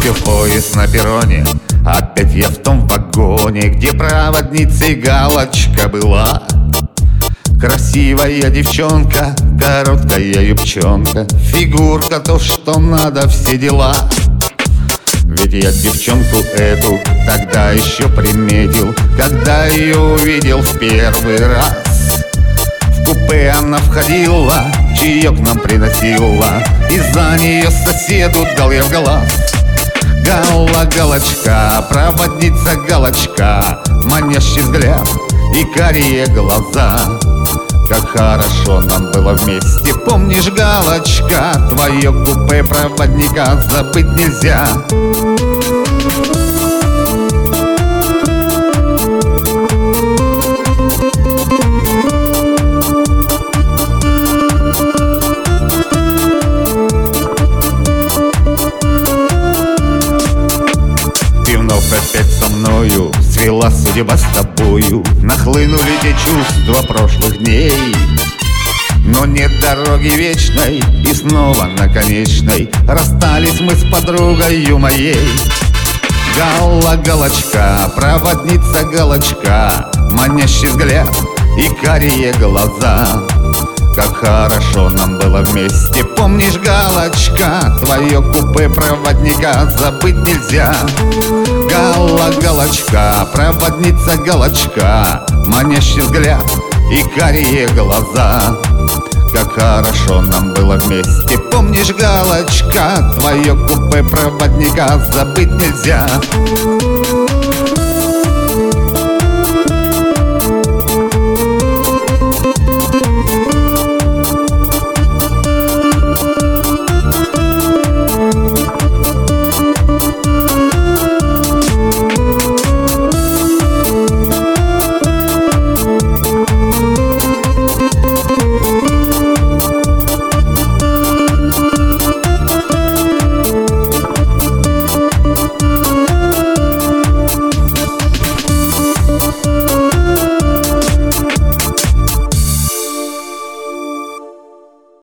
Бросил поезд на перроне, опять я в том вагоне, где проводницей Галочка была. Красивая девчонка, короткая юбчонка, фигурка то, что надо, все дела. Ведь я девчонку эту тогда еще приметил, когда ее увидел в первый раз. В купе она входила, чаек нам приносила, и за нее соседу дал я в глаз. Галочка, проводница Галочка, манящий взгляд и карие глаза. Как хорошо нам было вместе, помнишь, Галочка, твое купе проводника забыть нельзя. Ты вновь опять со мною, свела судьба с тобою, нахлынули те чувства прошлых дней. Но нет дороги вечной, и снова на конечной расстались мы с подругою моей. Галочка, проводница Галочка, манящий взгляд и карие глаза. Как хорошо нам было вместе, помнишь, Галочка, твое купе проводника забыть нельзя. Галочка, проводница Галочка, манящий взгляд и карие глаза. Как хорошо нам было вместе, помнишь, Галочка, твое купе проводника забыть нельзя.